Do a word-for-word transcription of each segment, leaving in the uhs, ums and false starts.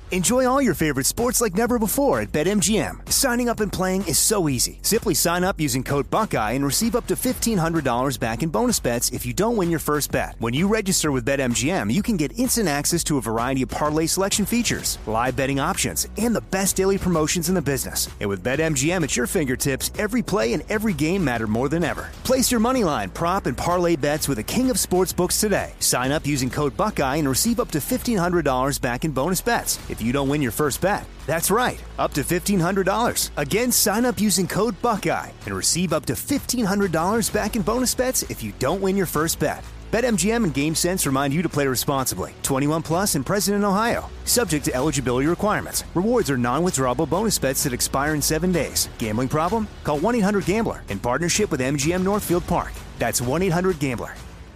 Enjoy all your favorite sports like never before at BetMGM. Signing up and playing is so easy. Simply sign up using code Buckeye and receive up to fifteen hundred dollars back in bonus bets if you don't win your first bet. When you register with BetMGM, you can get instant access to a variety of parlay selection features, live betting options, and the best daily promotions in the business. And with BetMGM at your fingertips, every play and every game matter more than ever. Place your moneyline, prop, and parlay bets with the king of sportsbooks today. Sign up using code Buckeye and receive up to fifteen hundred dollars back in bonus bets if you don't win your first bet. That's right, up to fifteen hundred dollars. Again, sign up using code Buckeye and receive up to fifteen hundred dollars back in bonus bets if you don't win your first bet. BetMGM and GameSense remind you to play responsibly. twenty-one plus and present in Ohio. Subject to eligibility requirements. Rewards are non-withdrawable bonus bets that expire in seven days. Gambling problem? Call one eight hundred gambler in partnership with M G M Northfield Park. That's one eight hundred gambler.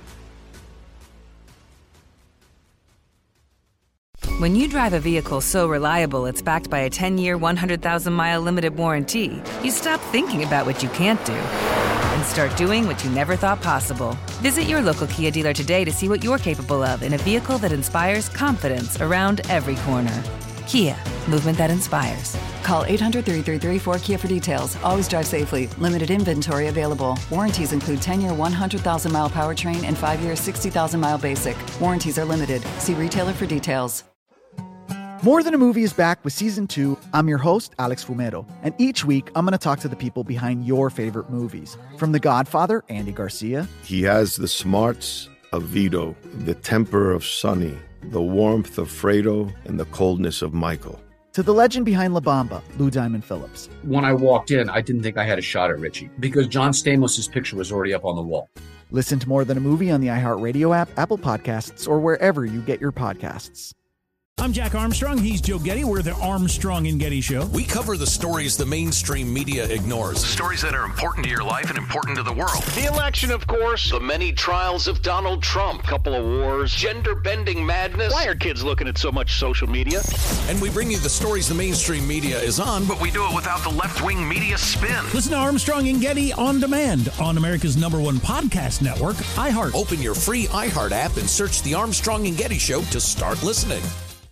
When you drive a vehicle so reliable it's backed by a ten-year, one hundred thousand mile limited warranty, you stop thinking about what you can't do and start doing what you never thought possible. Visit your local Kia dealer today to see what you're capable of in a vehicle that inspires confidence around every corner. Kia, movement that inspires. Call eight hundred, three three three, four K I A for details. Always drive safely. Limited inventory available. Warranties include ten-year, one hundred thousand mile powertrain and five-year, sixty thousand mile basic. Warranties are limited. See retailer for details. More Than a Movie is back with Season two. I'm your host, Alex Fumero, and each week I'm going to talk to the people behind your favorite movies. From The Godfather, Andy Garcia. He has the smarts of Vito, the temper of Sonny, the warmth of Fredo, and the coldness of Michael. To the legend behind La Bamba, Lou Diamond Phillips. When I walked in, I didn't think I had a shot at Richie because John Stamos' picture was already up on the wall. Listen to More Than a Movie on the iHeartRadio app, Apple Podcasts, or wherever you get your podcasts. I'm Jack Armstrong. He's Joe Getty. We're the Armstrong and Getty Show. We cover the stories the mainstream media ignores. Stories that are important to your life and important to the world. The election, of course. The many trials of Donald Trump. Couple of wars. Gender-bending madness. Why are kids looking at so much social media? And we bring you the stories the mainstream media is on, but we do it without the left-wing media spin. Listen to Armstrong and Getty on demand on America's number one podcast network, iHeart. Open your free iHeart app and search The Armstrong and Getty Show to start listening.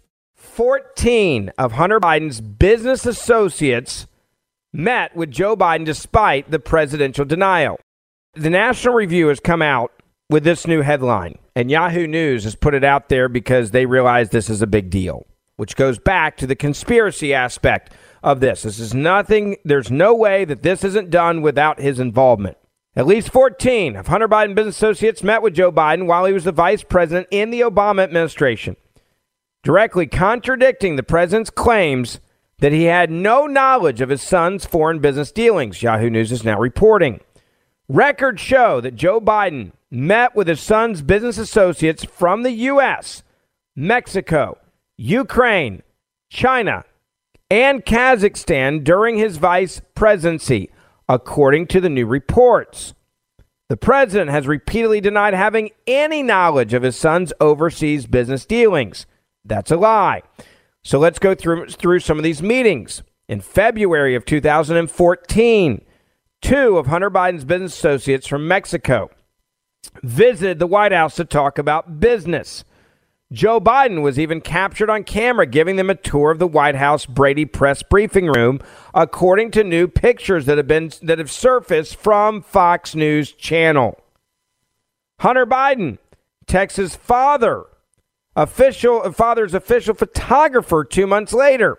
fourteen of Hunter Biden's business associates met with Joe Biden despite the presidential denial. The National Review has come out with this new headline, and Yahoo News has put it out there because they realize this is a big deal, which goes back to the conspiracy aspect of this. This is nothing. There's no way that this isn't done without his involvement. At least fourteen of Hunter Biden business associates met with Joe Biden while he was the vice president in the Obama administration, directly contradicting the president's claims that he had no knowledge of his son's foreign business dealings, Yahoo News is now reporting. Records show that Joe Biden met with his son's business associates from the U S, Mexico, Ukraine, China, and Kazakhstan during his vice presidency, according to the new reports. The president has repeatedly denied having any knowledge of his son's overseas business dealings. That's a lie. So let's go through through some of these meetings. In February of two thousand fourteen, two of Hunter Biden's business associates from Mexico visited the White House to talk about business. Joe Biden was even captured on camera giving them a tour of the White House Brady press briefing room, according to new pictures that have been that have surfaced from Fox News Channel. Hunter Biden, Texas father, official father's official photographer two months later,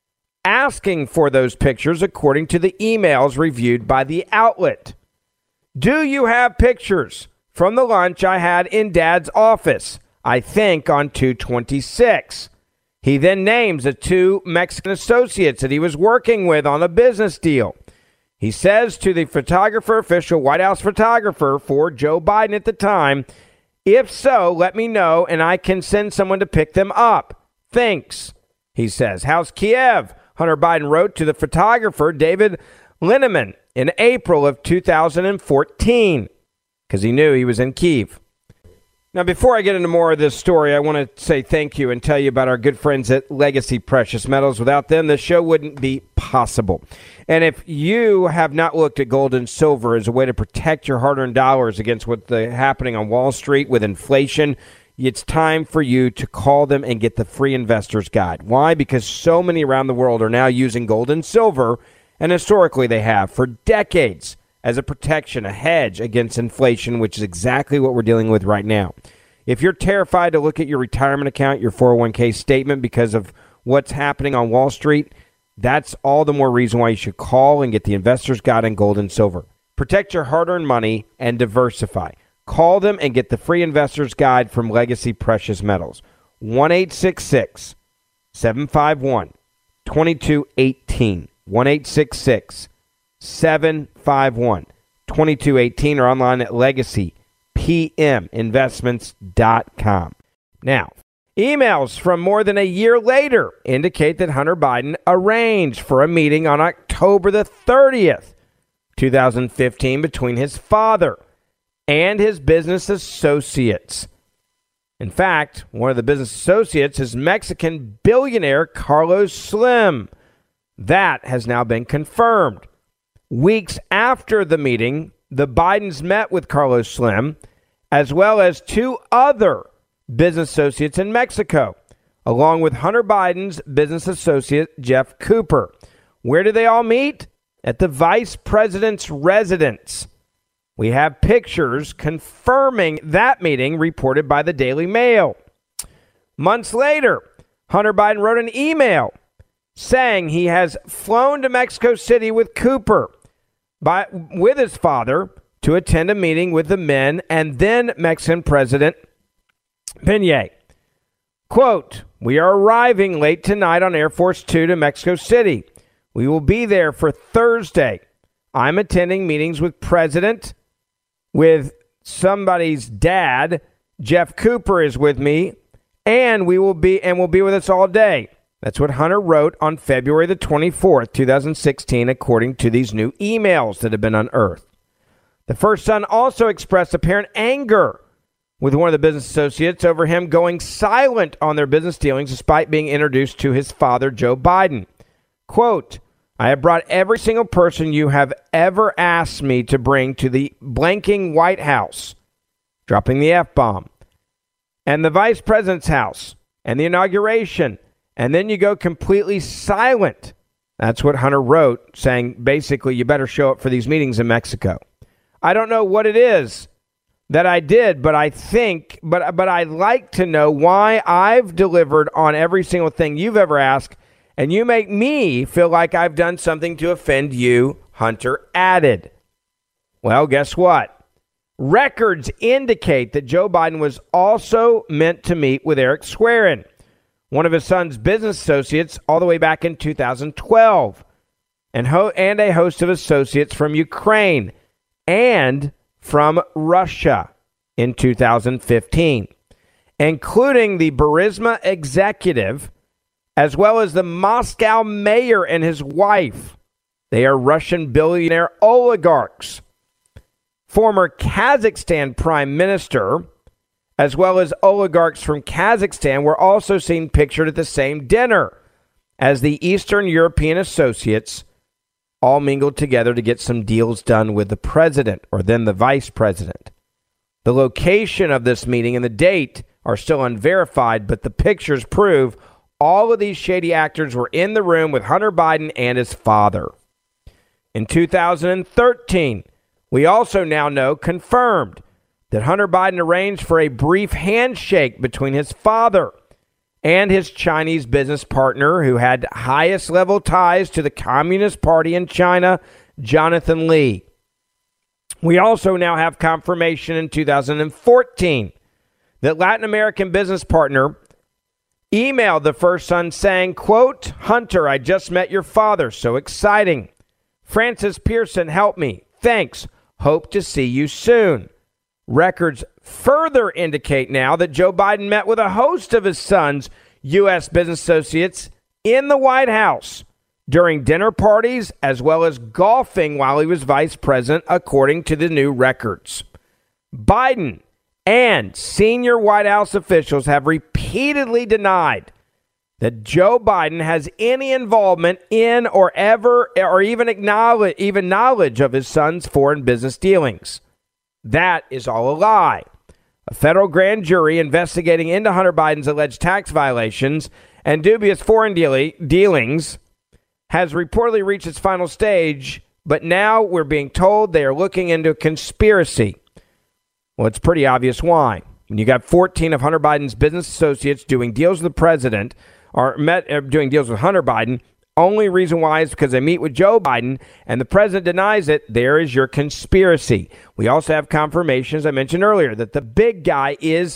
asking for those pictures according to the emails reviewed by the outlet. Do you have pictures from the lunch I had in Dad's office? I think on two twenty-six. He then names the two Mexican associates that he was working with on a business deal. He says to the photographer, official White House photographer for Joe Biden at the time, if so, let me know and I can send someone to pick them up. Thanks, he says. How's Kiev? Hunter Biden wrote to the photographer, David Linneman, in April of two thousand fourteen, because he knew he was in Kyiv. Now, before I get into more of this story, I want to say thank you and tell you about our good friends at Legacy Precious Metals. Without them, the show wouldn't be possible. And if you have not looked at gold and silver as a way to protect your hard-earned dollars against what's happening on Wall Street with inflation, it's time for you to call them and get the free investor's guide. Why? Because so many around the world are now using gold and silver, and historically they have for decades, as a protection, a hedge against inflation, which is exactly what we're dealing with right now. If you're terrified to look at your retirement account, your four oh one k statement because of what's happening on Wall Street, that's all the more reason why you should call and get the investor's guide in gold and silver. Protect your hard-earned money and diversify. Call them and get the free investor's guide from Legacy Precious Metals. one eight six six, seven five one, two two one eight. one eight six six, seven five one, two two one eight or online at legacy p m investments dot com. Now, emails from more than a year later indicate that Hunter Biden arranged for a meeting on October the thirtieth, twenty fifteen between his father and his business associates. In fact, one of the business associates is Mexican billionaire Carlos Slim. That has now been confirmed. Weeks after the meeting, the Bidens met with Carlos Slim, as well as two other business associates in Mexico, along with Hunter Biden's business associate, Jeff Cooper. Where do they all meet? At the vice president's residence. We have pictures confirming that meeting reported by the Daily Mail. Months later, Hunter Biden wrote an email saying he has flown to Mexico City with Cooper by, with his father to attend a meeting with the men and then Mexican President Peña. Quote, "We are arriving late tonight on Air Force Two to Mexico City. We will be there for Thursday. I'm attending meetings with President, with somebody's dad. Jeff Cooper is with me, and we will be and will be with us all day." That's what Hunter wrote on February the twenty-fourth, twenty sixteen, according to these new emails that have been unearthed. The first son also expressed apparent anger with one of the business associates over him going silent on their business dealings despite being introduced to his father, Joe Biden. Quote, "I have brought every single person you have ever asked me to bring to the blanking White House," dropping the F-bomb, "and the vice president's house, and the inauguration, and then you go completely silent." That's what Hunter wrote, saying basically you better show up for these meetings in Mexico. I don't know what it is that I did, but I think, but but I'd like to know why I've delivered on every single thing you've ever asked, and you make me feel like I've done something to offend you, Hunter added. Well, guess what? Records indicate that Joe Biden was also meant to meet with Eric Schwerin, one of his son's business associates, all the way back in two thousand twelve, and, ho- and a host of associates from Ukraine and from Russia in two thousand fifteen, including the Burisma executive, as well as the Moscow mayor and his wife. They are Russian billionaire oligarchs. Former Kazakhstan prime minister, as well as oligarchs from Kazakhstan, were also seen pictured at the same dinner as the Eastern European associates all mingled together to get some deals done with the president or then the vice president. The location of this meeting and the date are still unverified, but the pictures prove all of these shady actors were in the room with Hunter Biden and his father. In two thousand thirteen, we also now know, confirmed, that Hunter Biden arranged for a brief handshake between his father and his Chinese business partner who had highest level ties to the Communist Party in China, Jonathan Lee. We also now have confirmation in two thousand fourteen that Latin American business partner emailed the first son saying, quote, "Hunter, I just met your father. So exciting. Francis Pearson, help me. Thanks. Hope to see you soon." Records further indicate now that Joe Biden met with a host of his son's U S business associates in the White House during dinner parties as well as golfing while he was vice president, according to the new records. Biden and senior White House officials have repeatedly denied that Joe Biden has any involvement in or ever or even acknowledge even knowledge of his son's foreign business dealings. That is all a lie. A federal grand jury investigating into Hunter Biden's alleged tax violations and dubious foreign deali- dealings has reportedly reached its final stage, but now we're being told they are looking into a conspiracy. Well, it's pretty obvious why. When you got fourteen of Hunter Biden's business associates doing deals with the president, or met, uh, doing deals with Hunter Biden, only reason why is because they meet with Joe Biden and the president denies it. There is your conspiracy. We also have confirmation, as I mentioned earlier, that the big guy is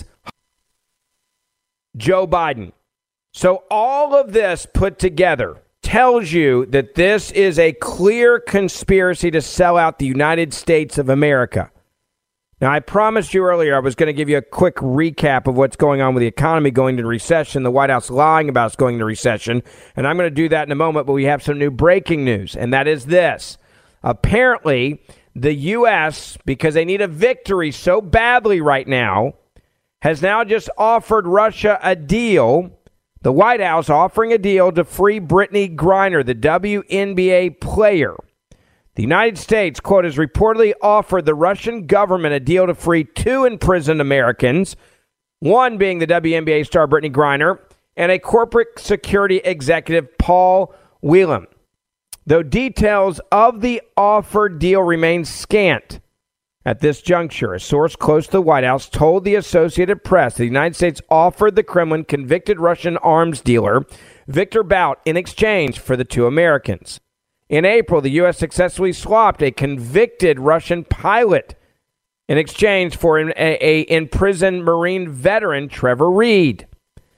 Joe Biden. So all of this put together tells you that this is a clear conspiracy to sell out the United States of America. Now, I promised you earlier I was going to give you a quick recap of what's going on with the economy going into recession, the White House lying about us going into recession, and I'm going to do that in a moment, but we have some new breaking news, and that is this. Apparently, the U S, because they need a victory so badly right now, has now just offered Russia a deal, the White House offering a deal to free Brittany Griner, the W N B A player. The United States, quote, has reportedly offered the Russian government a deal to free two imprisoned Americans, one being the W N B A star Brittany Griner and a corporate security executive, Paul Whelan. Though details of the offered deal remain scant at this juncture, a source close to the White House told the Associated Press the United States offered the Kremlin convicted Russian arms dealer Victor Bout in exchange for the two Americans. In April, the U S successfully swapped a convicted Russian pilot in exchange for an a, a imprisoned Marine veteran, Trevor Reed.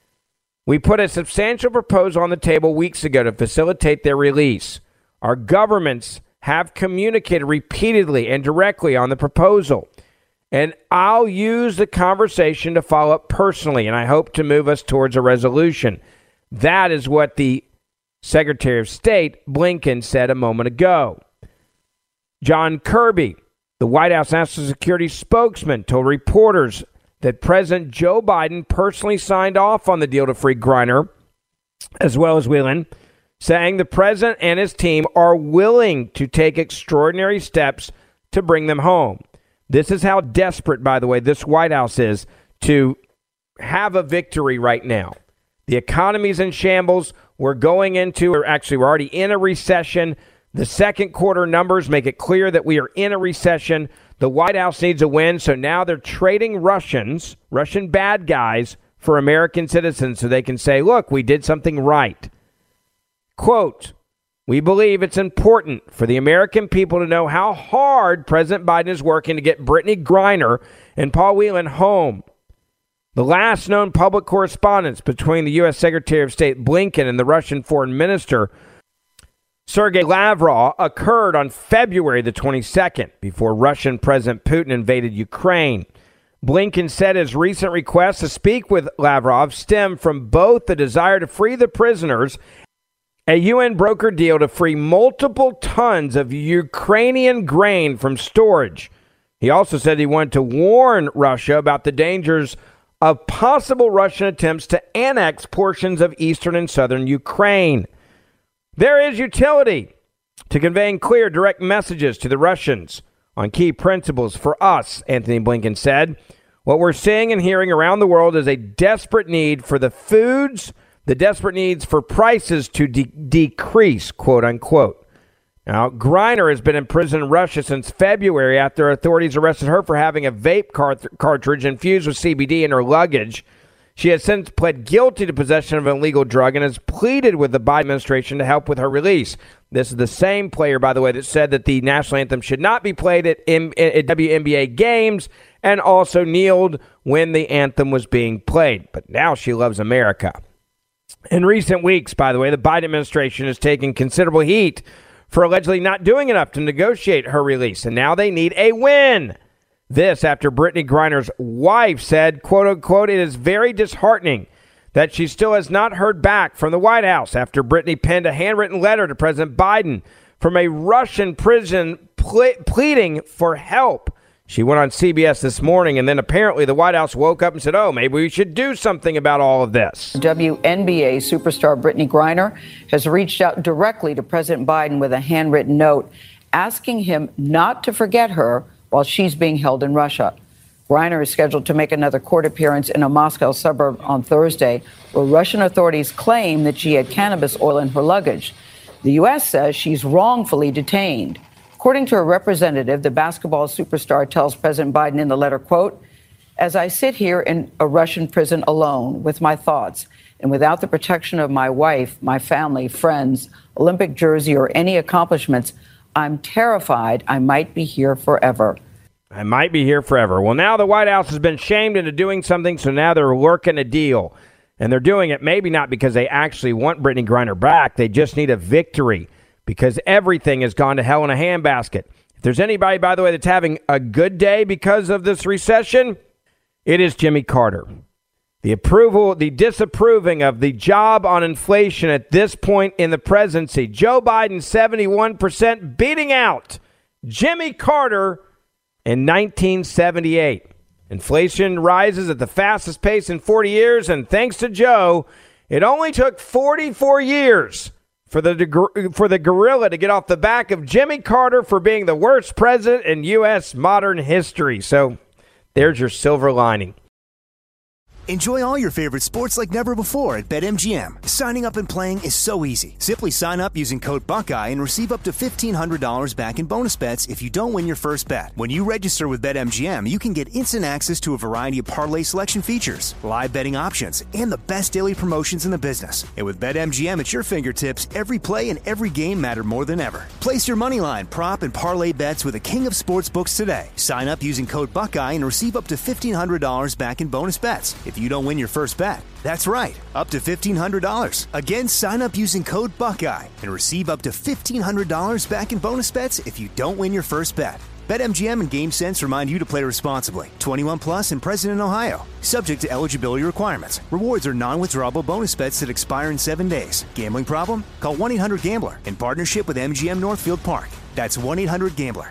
We put a substantial proposal on the table weeks ago to facilitate their release. Our governments have communicated repeatedly and directly on the proposal, and I'll use the conversation to follow up personally, and I hope to move us towards a resolution. That is what the Secretary of State Blinken said a moment ago. John Kirby, the White House National Security spokesman, told reporters that President Joe Biden personally signed off on the deal to free Griner, as well as Whelan, saying the president and his team are willing to take extraordinary steps to bring them home. This is how desperate, by the way, this White House is to have a victory right now. The economy's in shambles. We're going into, or actually, we're already in a recession. The second quarter numbers make it clear that we are in a recession. The White House needs a win, so now they're trading Russians, Russian bad guys, for American citizens so they can say, look, we did something right. Quote, we believe it's important for the American people to know how hard President Biden is working to get Brittany Griner and Paul Whelan home. The last known public correspondence between the U S Secretary of State Blinken and the Russian Foreign Minister Sergei Lavrov occurred on February the twenty-second, before Russian President Putin invaded Ukraine. Blinken said his recent request to speak with Lavrov stemmed from both the desire to free the prisoners, a U N brokered deal to free multiple tons of Ukrainian grain from storage. He also said he wanted to warn Russia about the dangers of possible Russian attempts to annex portions of eastern and southern Ukraine. There is utility to conveying clear, direct messages to the Russians on key principles for us, Anthony Blinken said. What we're seeing and hearing around the world is a desperate need for the foods, the desperate needs for prices to de- decrease, quote unquote. Now, Griner has been in prison in Russia since February after authorities arrested her for having a vape cart- cartridge infused with C B D in her luggage. She has since pled guilty to possession of an illegal drug and has pleaded with the Biden administration to help with her release. This is the same player, by the way, that said that the national anthem should not be played at, M- at W N B A games and also kneeled when the anthem was being played. But now she loves America. In recent weeks, by the way, the Biden administration has taken considerable heat for allegedly not doing enough to negotiate her release, and now they need a win. This after Brittany Griner's wife said, quote unquote, it is very disheartening that she still has not heard back from the White House after Brittany penned a handwritten letter to President Biden from a Russian prison ple- pleading for help. She went on C B S this morning, and then apparently the White House woke up and said, oh, maybe we should do something about all of this. W N B A superstar Brittany Griner has reached out directly to President Biden with a handwritten note asking him not to forget her while she's being held in Russia. Griner is scheduled to make another court appearance in a Moscow suburb on Thursday, where Russian authorities claim that she had cannabis oil in her luggage. The U S says she's wrongfully detained. According to a representative, the basketball superstar tells President Biden in the letter, quote, "As I sit here in a Russian prison alone with my thoughts and without the protection of my wife, my family, friends, Olympic jersey, or any accomplishments, I'm terrified I might be here forever." I might be here forever. Well, now the White House has been shamed into doing something, so now they're working a deal. And they're doing it maybe not because they actually want Brittany Griner back. They just need a victory because everything has gone to hell in a handbasket. If there's anybody, by the way, that's having a good day because of this recession, it is Jimmy Carter. The approval, the disapproving of the job on inflation at this point in the presidency. Joe Biden, seventy-one percent, beating out Jimmy Carter in nineteen seventy-eight. Inflation rises at the fastest pace in forty years, and thanks to Joe, it only took forty-four years for the for the gorilla to get off the back of Jimmy Carter for being the worst president in U S modern history. So there's your silver lining. Enjoy all your favorite sports like never before at BetMGM. Signing up and playing is so easy. Simply sign up using code Buckeye and receive up to fifteen hundred dollars back in bonus bets if you don't win your first bet. When you register with BetMGM, you can get instant access to a variety of parlay selection features, live betting options, and the best daily promotions in the business. And with BetMGM at your fingertips, every play and every game matter more than ever. Place your moneyline, prop, and parlay bets with the king of sportsbooks today. Sign up using code Buckeye and receive up to fifteen hundred dollars back in bonus bets if you don't win your first bet. That's right, up to fifteen hundred dollars. Again, sign up using code Buckeye and receive up to fifteen hundred dollars back in bonus bets if you don't win your first bet. BetMGM and GameSense remind you to play responsibly. twenty-one plus and present in Ohio. Subject to eligibility requirements. Rewards are non-withdrawable bonus bets that expire in seven days. Gambling problem? Call one eight hundred gambler in partnership with M G M Northfield Park. That's one eight hundred gambler.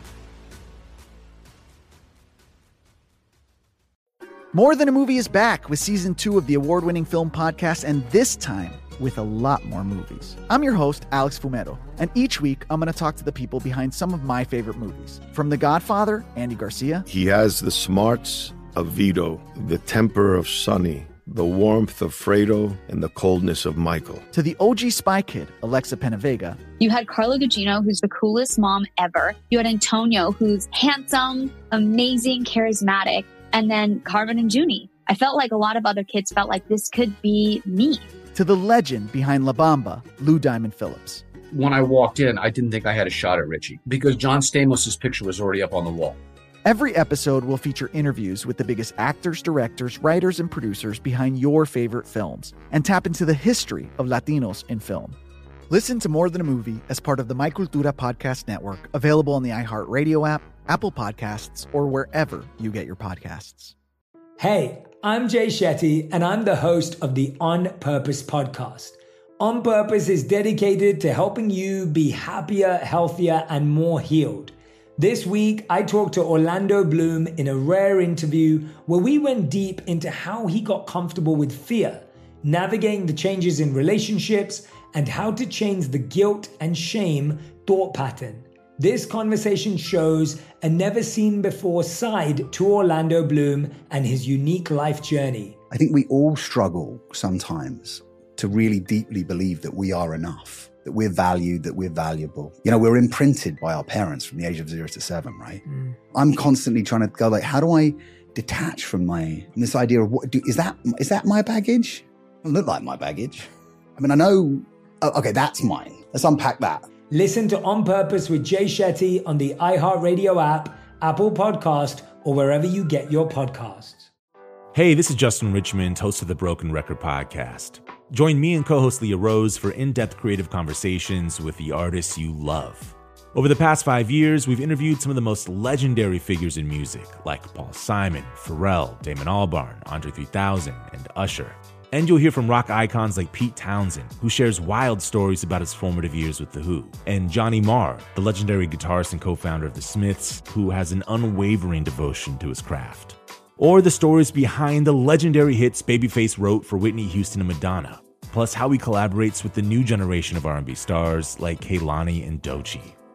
More Than a Movie is back with season two of the award-winning film podcast, and this time with a lot more movies. I'm your host, Alex Fumero, and each week I'm going to talk to the people behind some of my favorite movies. From The Godfather, Andy Garcia. He has the smarts of Vito, the temper of Sonny, the warmth of Fredo, and the coldness of Michael. To the O G Spy Kid, Alexa Penavega. You had Carla Gugino, who's the coolest mom ever. You had Antonio, who's handsome, amazing, charismatic. And then Carmen and Junie. I felt like a lot of other kids felt like this could be me. To the legend behind La Bamba, Lou Diamond Phillips. When I walked in, I didn't think I had a shot at Richie because John Stamos' picture was already up on the wall. Every episode will feature interviews with the biggest actors, directors, writers, and producers behind your favorite films and tap into the history of Latinos in film. Listen to More Than a Movie as part of the My Cultura Podcast Network, available on the iHeartRadio app, Apple Podcasts, or wherever you get your podcasts. Hey, I'm Jay Shetty, and I'm the host of the On Purpose podcast. On Purpose is dedicated to helping you be happier, healthier, and more healed. This week, I talked to Orlando Bloom in a rare interview where we went deep into how he got comfortable with fear, navigating the changes in relationships, and how to change the guilt and shame thought pattern. This conversation shows a never-seen-before side to Orlando Bloom and his unique life journey. I think we all struggle sometimes to really deeply believe that we are enough, that we're valued, that we're valuable. You know, we're imprinted by our parents from the age of zero to seven, right? Mm. I'm constantly trying to go like, how do I detach from my, from this idea of what, do, is that, is that my baggage? It doesn't look like my baggage. I mean, I know, oh, okay, that's mine. Let's unpack that. Listen to On Purpose with Jay Shetty on the iHeartRadio app, Apple Podcast, or wherever you get your podcasts. Hey, this is Justin Richmond, host of the Broken Record Podcast. Join me and co-host Leah Rose for in-depth creative conversations with the artists you love. Over the past five years, we've interviewed some of the most legendary figures in music, like Paul Simon, Pharrell, Damon Albarn, Andre three thousand, and Usher. And you'll hear from rock icons like Pete Townsend, who shares wild stories about his formative years with The Who, and Johnny Marr, the legendary guitarist and co-founder of The Smiths, who has an unwavering devotion to his craft. Or the stories behind the legendary hits Babyface wrote for Whitney Houston and Madonna, plus how he collaborates with the new generation of R and B stars like Kehlani and Doechii.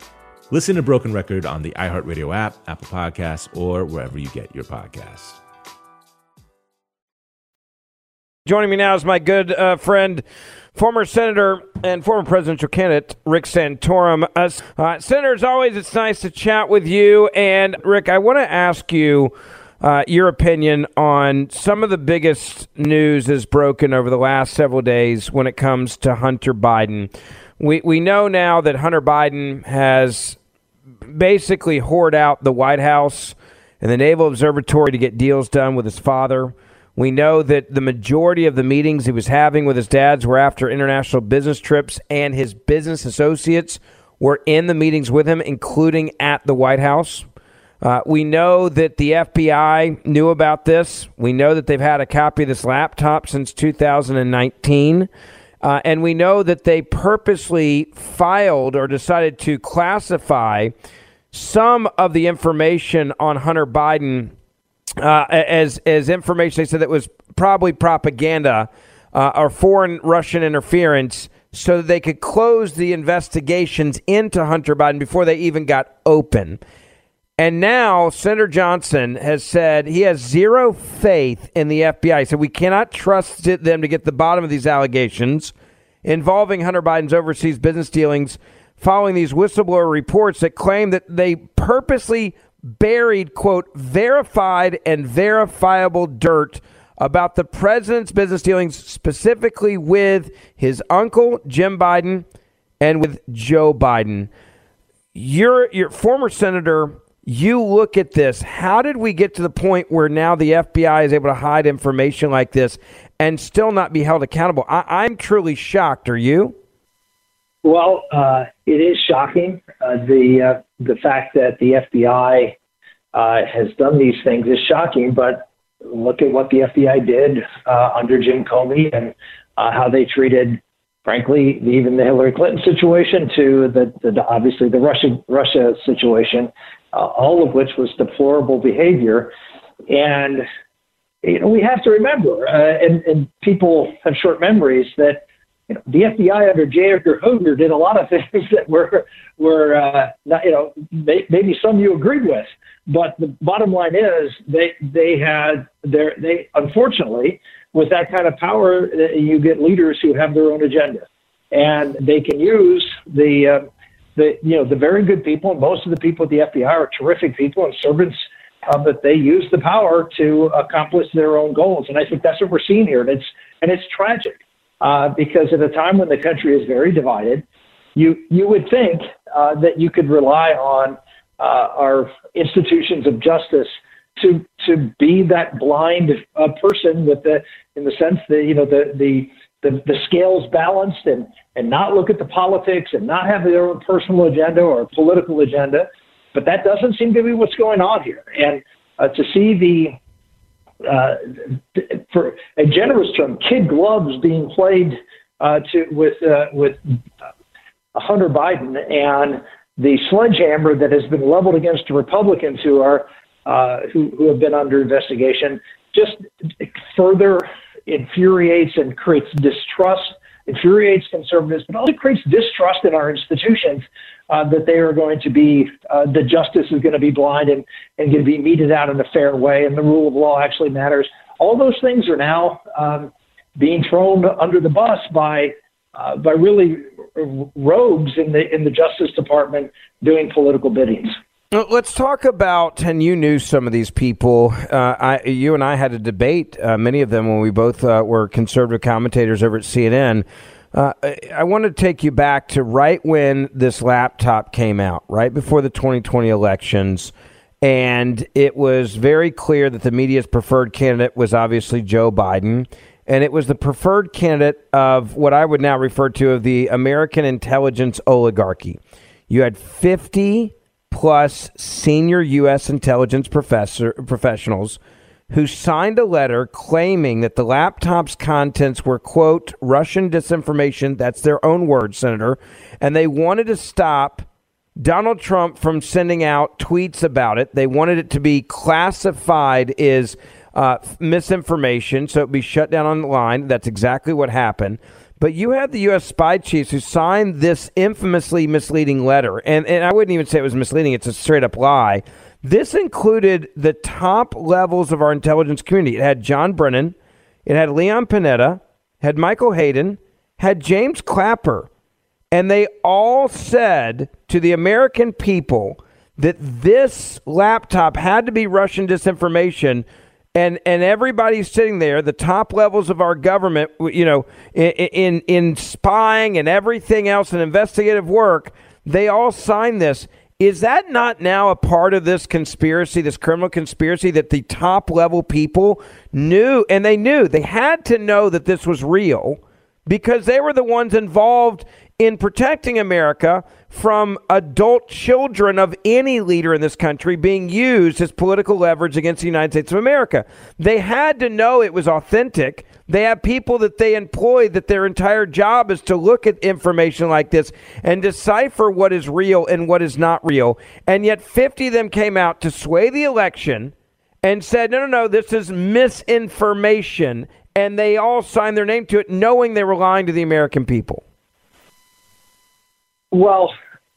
Listen to Broken Record on the iHeartRadio app, Apple Podcasts, or wherever you get your podcasts. Joining me now is my good uh, friend, former Senator and former presidential candidate, Rick Santorum. Uh, uh, Senator, as always, it's nice to chat with you. And, Rick, I want to ask you uh, your opinion on some of the biggest news that's broken over the last several days when it comes to Hunter Biden. We, we know now that Hunter Biden has basically whored out the White House and the Naval Observatory to get deals done with his father. We know that the majority of the meetings he was having with his dads were after international business trips, and his business associates were in the meetings with him, including at the White House. Uh, we know that the F B I knew about this. We know that they've had a copy of this laptop since two thousand nineteen. Uh, and we know that they purposely filed or decided to classify some of the information on Hunter Biden Uh, as as information. They said that was probably propaganda uh, or foreign Russian interference, so that they could close the investigations into Hunter Biden before they even got open. And now Senator Johnson has said he has zero faith in the F B I. He said we cannot trust them to get the bottom of these allegations involving Hunter Biden's overseas business dealings following these whistleblower reports that claim that they purposely buried, quote, verified and verifiable dirt about the president's business dealings, specifically with his uncle, Jim Biden, and with Joe Biden. You're, you're former senator. You look at this. How did we get to the point where now the F B I is able to hide information like this and still not be held accountable? I, I'm truly shocked. Are you? Well, uh, it is shocking. Uh, the uh, the fact that the F B I uh, has done these things is shocking, but look at what the F B I did uh, under Jim Comey and uh, how they treated, frankly, even the Hillary Clinton situation to the, the obviously the Russia Russia situation, uh, all of which was deplorable behavior. And you know, we have to remember, uh, and, and people have short memories, that you know, the F B I under J. Edgar Hoover did a lot of things that were were uh, not, you know, may, maybe some you agreed with, but the bottom line is they they had their they unfortunately, with that kind of power, you get leaders who have their own agenda, and they can use the uh, the you know the very good people, and most of the people at the F B I are terrific people and servants, uh, but they use the power to accomplish their own goals, and I think that's what we're seeing here, and it's and it's tragic. Uh, because at a time when the country is very divided, you you would think uh, that you could rely on uh, our institutions of justice to to be that blind uh, person with the in the sense that you know the the the, the scales balanced and and not look at the politics and not have their own personal agenda or political agenda, but that doesn't seem to be what's going on here. And uh, to see the Uh, for a generous term, kid gloves being played uh, to with uh, with uh, Hunter Biden, and the sledgehammer that has been leveled against the Republicans who are uh, who, who have been under investigation, just further infuriates and creates distrust, infuriates conservatives, but also creates distrust in our institutions. Uh, that they are going to be, uh, the justice is going to be blind and, and going to be meted out in a fair way, and the rule of law actually matters. All those things are now um, being thrown under the bus by uh, by really rogues in the in the Justice Department doing political biddings. Let's talk about, and you knew some of these people. Uh, I, you and I had a debate, uh, many of them, when we both uh, were conservative commentators over at C N N. Uh, I want to take you back to right when this laptop came out, right before the twenty twenty elections, and it was very clear that the media's preferred candidate was obviously Joe Biden, and it was the preferred candidate of what I would now refer to as the American intelligence oligarchy. You had fifty plus senior U S intelligence professor professionals who signed a letter claiming that the laptop's contents were, quote, Russian disinformation. That's their own words, Senator. And they wanted to stop Donald Trump from sending out tweets about it. They wanted it to be classified as uh, misinformation, so it be shut down on the line. That's exactly what happened. But you had the U S spy chiefs who signed this infamously misleading letter. And, and I wouldn't even say it was misleading. It's a straight up lie. This included the top levels of our intelligence community. It had John Brennan. It had Leon Panetta. Had Michael Hayden. Had James Clapper. And they all said to the American people that this laptop had to be Russian disinformation. And and everybody's sitting there, the top levels of our government, you know, in, in in spying and everything else and investigative work, they all signed this. Is that not now a part of this conspiracy, this criminal conspiracy, that the top level people knew, and they knew, they had to know that this was real because they were the ones involved in protecting America from adult children of any leader in this country being used as political leverage against the United States of America. They had to know it was authentic. They have people that they employ that their entire job is to look at information like this and decipher what is real and what is not real. And yet fifty of them came out to sway the election and said, no, no, no, this is misinformation. And they all signed their name to it knowing they were lying to the American people. Well,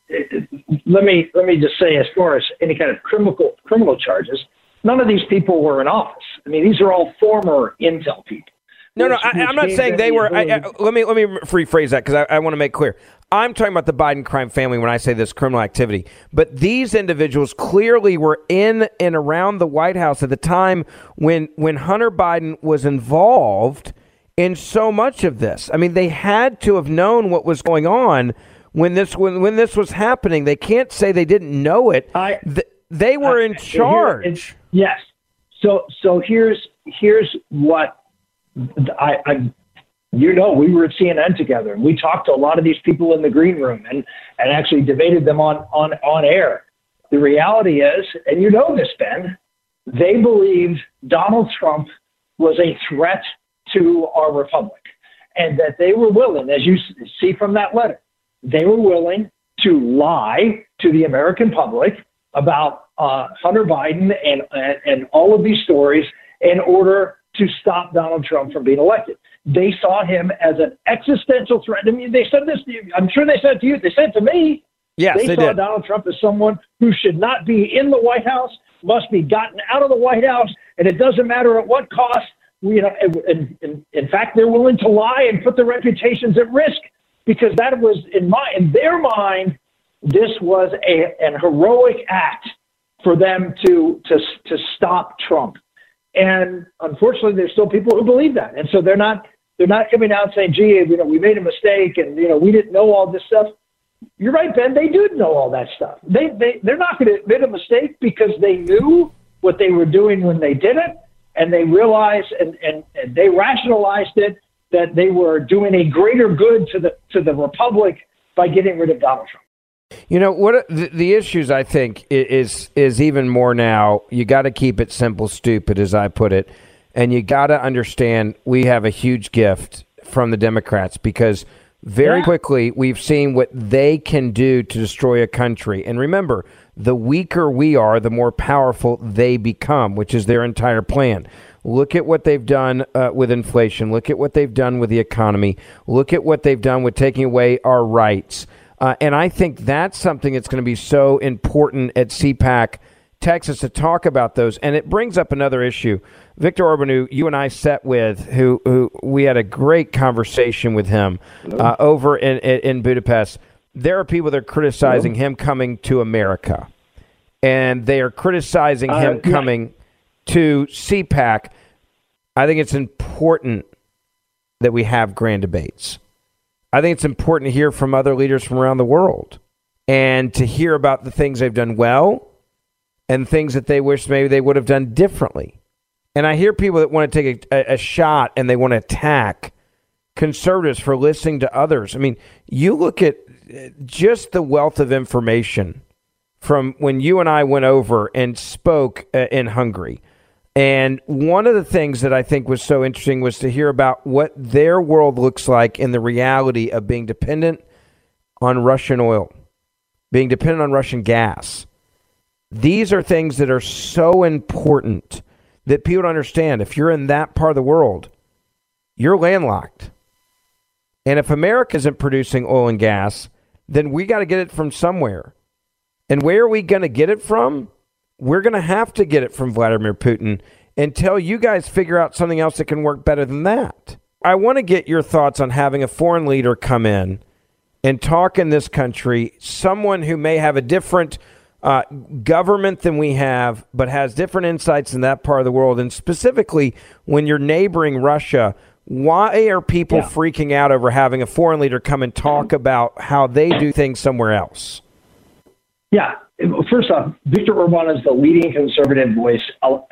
let me let me just say, as far as any kind of criminal criminal charges, none of these people were in office. I mean, these are all former intel people. No, no, I, I'm not saying they were. I, I, let me let me rephrase that because I, I want to make clear. I'm talking about the Biden crime family when I say this criminal activity. But these individuals clearly were in and around the White House at the time when when Hunter Biden was involved in so much of this. I mean, they had to have known what was going on. When this when, when this was happening. They can't say they didn't know it. I, Th- they were I, in charge. Here, yes. So so here's here's what I, I you know we were at C N N together and we talked to a lot of these people in the green room and, and actually debated them on, on, on air. The reality is, and you know this, Ben, they believed Donald Trump was a threat to our republic and that they were willing, as you see from that letter, they were willing to lie to the American public about uh, Hunter Biden and, and and all of these stories in order to stop Donald Trump from being elected. They saw him as an existential threat. I mean, they said this to you. I'm sure they said it to you. They said it to me. Yes, they, they saw did. Donald Trump as someone who should not be in the White House, must be gotten out of the White House, and it doesn't matter at what cost. You know, in, in, in fact, they're willing to lie and put their reputations at risk. Because that was, in my, in their mind, this was a an heroic act for them to to to stop Trump, and unfortunately, there's still people who believe that, and so they're not they're not coming out saying, "Gee, you know, we made a mistake, and you know, we didn't know all this stuff." You're right, Ben. They did know all that stuff. They they they're not going to admit a mistake because they knew what they were doing when they did it, and they realized and and, and they rationalized it. That they were doing a greater good to the to the republic by getting rid of Donald Trump. You know what? The, the issues I think is is even more now. You got to keep it simple, stupid, as I put it, and you got to understand we have a huge gift from the Democrats because very yeah. quickly we've seen what they can do to destroy a country. And remember, the weaker we are, the more powerful they become, which is their entire plan. Look at what they've done uh, with inflation. Look at what they've done with the economy. Look at what they've done with taking away our rights. Uh, and I think that's something that's going to be so important at C PAC Texas to talk about those. And it brings up another issue. Viktor Orban, who you and I sat with, who, who we had a great conversation with him uh, over in, in Budapest. There are people that are criticizing Hello? him coming to America. And they are criticizing uh, him coming... Yeah. to C PAC. I think it's important that we have grand debates. I think it's important to hear from other leaders from around the world and to hear about the things they've done well and things that they wish maybe they would have done differently. And I hear people that want to take a, a shot and they want to attack conservatives for listening to others. I mean, you look at just the wealth of information from when you and I went over and spoke uh, in Hungary. And one of the things that I think was so interesting was to hear about what their world looks like in the reality of being dependent on Russian oil, being dependent on Russian gas. These are things that are so important that people don't understand. If you're in that part of the world, you're landlocked. And if America isn't producing oil and gas, then we got to get it from somewhere. And where are we going to get it from? We're going to have to get it from Vladimir Putin until you guys figure out something else that can work better than that. I want to get your thoughts on having a foreign leader come in and talk in this country, someone who may have a different uh, government than we have, but has different insights in that part of the world. And specifically, when you're neighboring Russia, why are people yeah. freaking out over having a foreign leader come and talk about how they do things somewhere else? Yeah. First off, Viktor Orban is the leading conservative voice,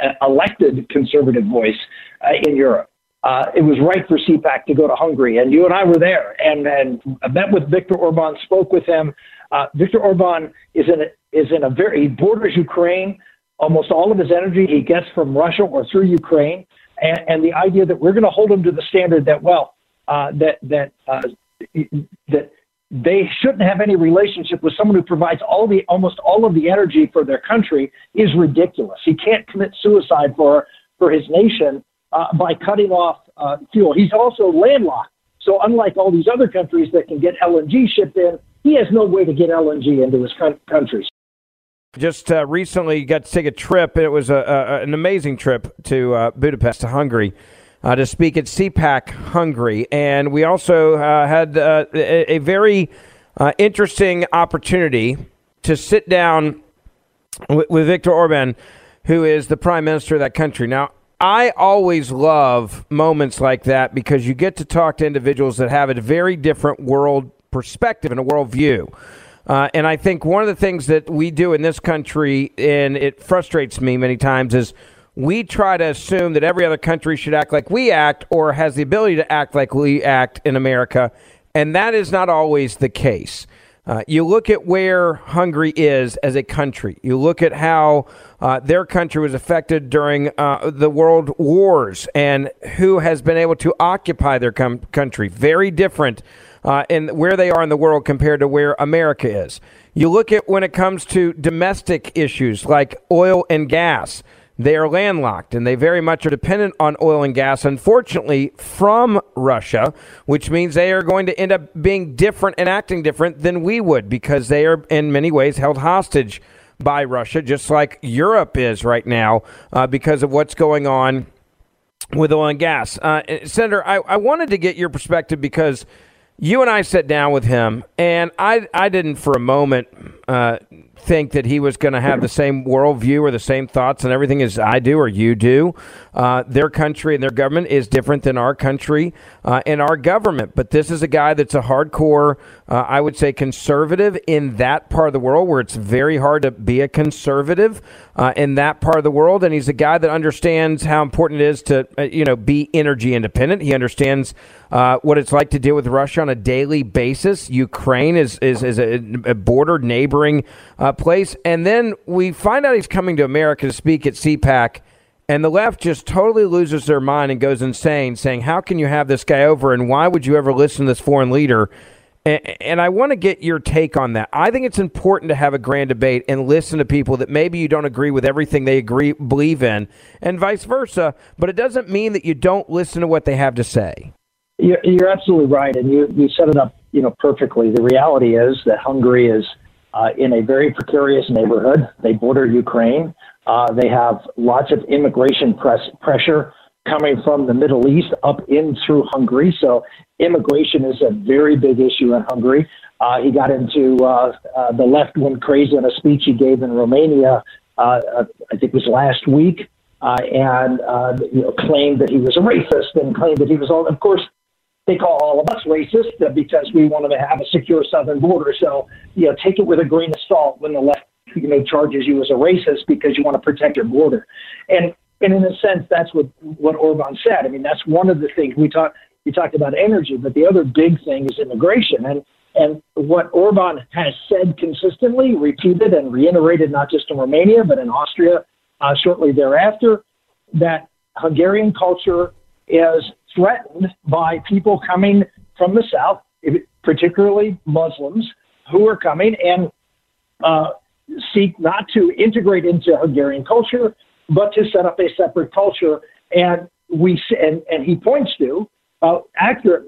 elected conservative voice uh, in Europe. Uh, it was right for C PAC to go to Hungary, and you and I were there and, and met with Viktor Orban, spoke with him. Uh, Viktor Orban is in a, is in a very, he borders Ukraine. Almost all of his energy he gets from Russia or through Ukraine. And, and the idea that we're going to hold them to the standard that, well, uh, that that uh, that they shouldn't have any relationship with someone who provides all the almost all of the energy for their country is ridiculous. He can't commit suicide for for his nation uh, by cutting off uh, fuel. He's also landlocked. So unlike all these other countries that can get L N G shipped in, he has no way to get L N G into his country. Just uh, recently got to take a trip, and it was a, a, an amazing trip to uh, Budapest, to Hungary, uh, to speak at C PAC Hungary. And we also uh, had uh, a, a very uh, interesting opportunity to sit down with, with Viktor Orban, who is the prime minister of that country. Now, I always love moments like that because you get to talk to individuals that have a very different world perspective and a world view. Uh, and I think one of the things that we do in this country, and it frustrates me many times, is we try to assume that every other country should act like we act or has the ability to act like we act in America. And that is not always the case. Uh, you look at where Hungary is as a country. You look at how uh, their country was affected during uh, the world wars and who has been able to occupy their com- country. Very different uh, in where they are in the world compared to where America is. You look at when it comes to domestic issues like oil and gas. They are landlocked, and they very much are dependent on oil and gas, unfortunately, from Russia, which means they are going to end up being different and acting different than we would because they are, in many ways, held hostage by Russia, just like Europe is right now uh, because of what's going on with oil and gas. Uh, Senator, I, I wanted to get your perspective because you and I sat down with him, and I, I didn't for a moment uh, think that he was going to have the same worldview or the same thoughts and everything as I do or you do. Uh, their country and their government is different than our country uh, and our government. But this is a guy that's a hardcore, uh, I would say, conservative in that part of the world where it's very hard to be a conservative uh, in that part of the world. And he's a guy that understands how important it is to, uh, you know, be energy independent. He understands uh, what it's like to deal with Russia on a daily basis. Ukraine is, is, is a, a border neighboring uh, place. And then we find out he's coming to America to speak at C PAC. And the left just totally loses their mind and goes insane, saying, how can you have this guy over, and why would you ever listen to this foreign leader? And, and I want to get your take on that. I think it's important to have a grand debate and listen to people that maybe you don't agree with everything they agree believe in, and vice versa, but it doesn't mean that you don't listen to what they have to say. You're, you're absolutely right, and you, you set it up you know, perfectly. The reality is that Hungary is uh, in a very precarious neighborhood. They border Ukraine. Uh, they have lots of immigration press, pressure coming from the Middle East up in through Hungary. So immigration is a very big issue in Hungary. Uh, he got into uh, uh, the left-wing craze in a speech he gave in Romania, uh, I think it was last week, uh, and uh, you know, claimed that he was a racist and claimed that he was all, of course, they call all of us racist because we want to have a secure southern border. So, you know, take it with a grain of salt when the left you know, charges you as a racist because you want to protect your border. And and in a sense, that's what, what Orban said. I mean, that's one of the things we talked, you talked about energy, but the other big thing is immigration. And, and what Orban has said consistently, repeated and reiterated, not just in Romania, but in Austria uh, shortly thereafter, that Hungarian culture is threatened by people coming from the south, particularly Muslims, who are coming and uh, seek not to integrate into Hungarian culture, but to set up a separate culture. And we and, and he points to uh, accurately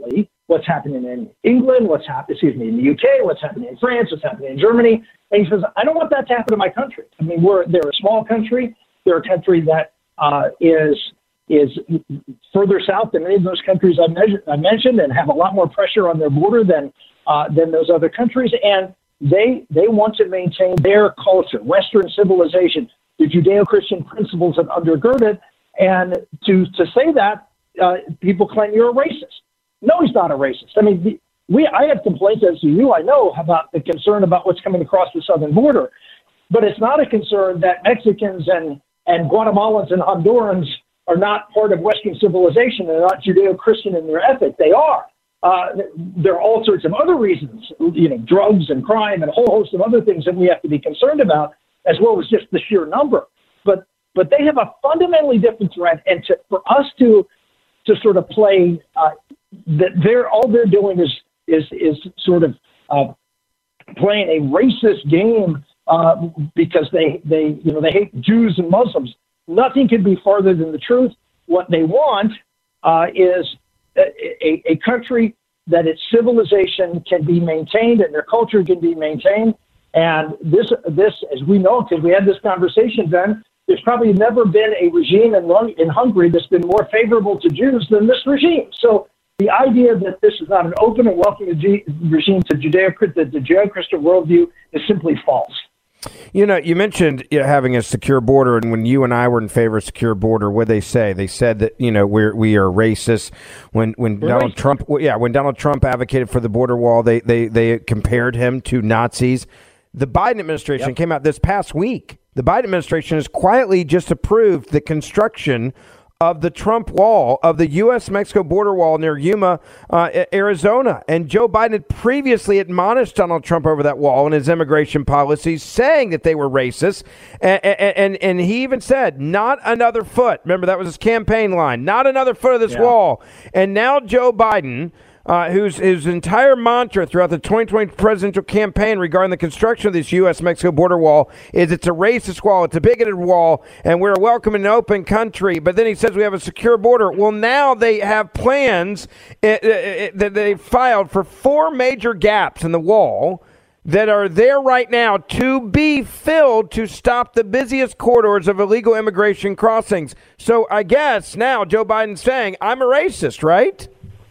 what's happening in England, what's happening, excuse me, in the U K, what's happening in France, what's happening in Germany. And he says, I don't want that to happen to my country. I mean, we're they're a small country. They're a country that uh, is is further south than any of those countries I, measured, I mentioned, and have a lot more pressure on their border than uh, than those other countries. And they they want to maintain their culture, Western civilization, the Judeo-Christian principles that undergird it. And to to say that, uh, people claim you're a racist. No, he's not a racist. I mean, we I have complaints, as you, I know, about the concern about what's coming across the southern border. But it's not a concern that Mexicans and, and Guatemalans and Hondurans are not part of Western civilization. They're not Judeo-Christian in their ethic. They are. Uh, there are all sorts of other reasons, you know, drugs and crime and a whole host of other things that we have to be concerned about, as well as just the sheer number. But but they have a fundamentally different threat, and to, for us to to sort of play uh, that they're all they're doing is is is sort of uh, playing a racist game uh, because they they you know they hate Jews and Muslims. Nothing could be farther than the truth. What they want uh, is a, a, a country that its civilization can be maintained and their culture can be maintained. And this this as we know, because we had this conversation then, there's probably never been a regime in in Hungary that's been more favorable to Jews than this regime. So the idea that this is not an open and welcoming regime to Judeo, the Judeo-Christian worldview is simply false. You know, you mentioned you know, having a secure border, and when you and I were in favor of secure border, what did they say? They said that you know we're we are racist. When when we're Donald racist. Trump, yeah, when Donald Trump advocated for the border wall, they they they compared him to Nazis. The Biden administration yep. came out this past week. The Biden administration has quietly just approved the construction of the Trump wall, of the U S Mexico border wall near Yuma, uh, Arizona. And Joe Biden had previously admonished Donald Trump over that wall and his immigration policies, saying that they were racist. And, and, and he even said, not another foot. Remember, that was his campaign line. Not another foot of this yeah. wall. And now Joe Biden, Uh, whose his entire mantra throughout the twenty twenty presidential campaign regarding the construction of this U S Mexico border wall is it's a racist wall, it's a bigoted wall, and we're a welcome and open country. But then he says we have a secure border. Well, now they have plans it, it, it, that they filed for four major gaps in the wall that are there right now to be filled to stop the busiest corridors of illegal immigration crossings. So I guess now Joe Biden's saying, I'm a racist, right?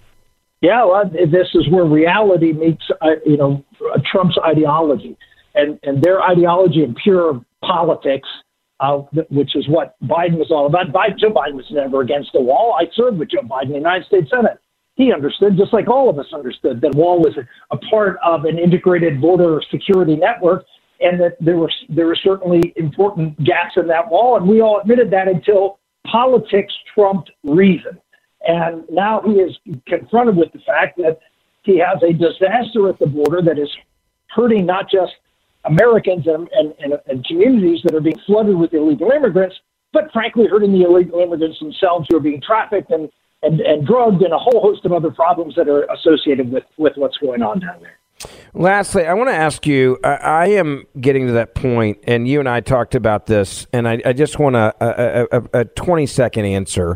Yeah, well, this is where reality meets, uh, you know, Trump's ideology, and and their ideology in pure politics, uh, which is what Biden was all about. Biden, Joe Biden was never against the wall. I served with Joe Biden in the United States Senate. He understood, just like all of us understood, that wall was a, a part of an integrated border security network, and that there were there were certainly important gaps in that wall, and we all admitted that until politics trumped reason. And now he is confronted with the fact that he has a disaster at the border that is hurting not just Americans and, and, and, and communities that are being flooded with illegal immigrants, but frankly hurting the illegal immigrants themselves who are being trafficked and, and, and drugged, and a whole host of other problems that are associated with, with what's going on down there. Lastly, I want to ask you, I, I am getting to that point, and you and I talked about this, and I, I just want a, a, a, a twenty-second answer.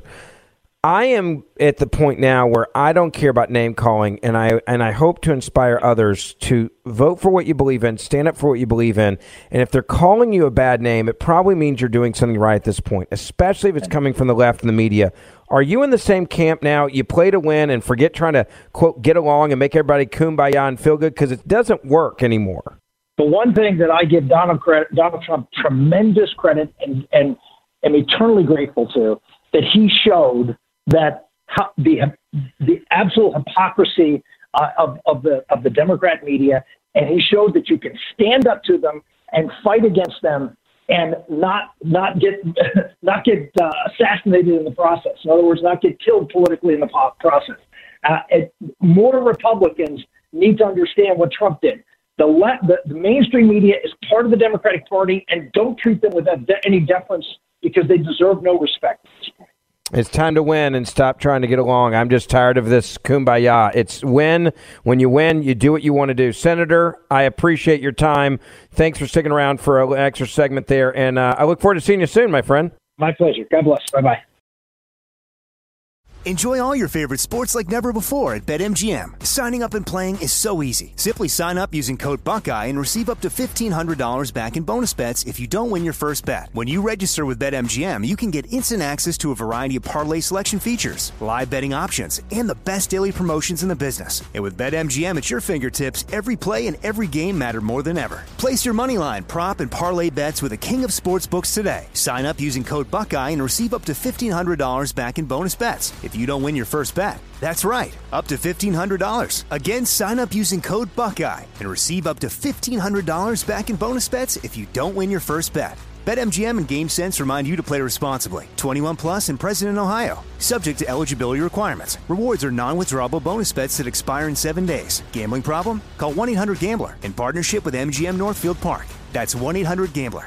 I am at the point now where I don't care about name calling, and I and I hope to inspire others to vote for what you believe in, stand up for what you believe in, and if they're calling you a bad name, it probably means you're doing something right at this point, especially if it's coming from the left and the media. Are you in the same camp now? You play to win and forget trying to, quote, get along and make everybody kumbaya and feel good, because it doesn't work anymore. The one thing that I give Donald, credit, Donald Trump tremendous credit and, and am eternally grateful to, that he showed that the the absolute hypocrisy uh, of of the of the Democrat media, and he showed that you can stand up to them and fight against them and not not get not get uh, assassinated in the process. In other words, not get killed politically in the process. Uh, it, more Republicans need to understand what Trump did. The, le- the the mainstream media is part of the Democratic Party, and don't treat them with de- any deference, because they deserve no respect. It's time to win and stop trying to get along. I'm just tired of this kumbaya. It's win. When you win, you do what you want to do. Senator, I appreciate your time. Thanks for sticking around for an extra segment there. And uh, I look forward to seeing you soon, my friend. My pleasure. God bless. Bye-bye. Enjoy all your favorite sports like never before at BetMGM. Signing up and playing is so easy. Simply sign up using code Buckeye and receive up to fifteen hundred dollars back in bonus bets if you don't win your first bet. When you register with BetMGM, you can get instant access to a variety of parlay selection features, live betting options, and the best daily promotions in the business. And with BetMGM at your fingertips, every play and every game matter more than ever. Place your moneyline, prop, and parlay bets with the king of sportsbooks today. Sign up using code Buckeye and receive up to fifteen hundred dollars back in bonus bets if you don't win your first bet. That's right, up to fifteen hundred dollars. Again, sign up using code Buckeye and receive up to fifteen hundred dollars back in bonus bets if you don't win your first bet. BetMGM and GameSense remind you to play responsibly. twenty-one plus and present in Ohio. Subject to eligibility requirements. Rewards are non-withdrawable bonus bets that expire in seven days. Gambling problem? Call one eight hundred gambler in partnership with M G M Northfield Park. That's one eight hundred gambler.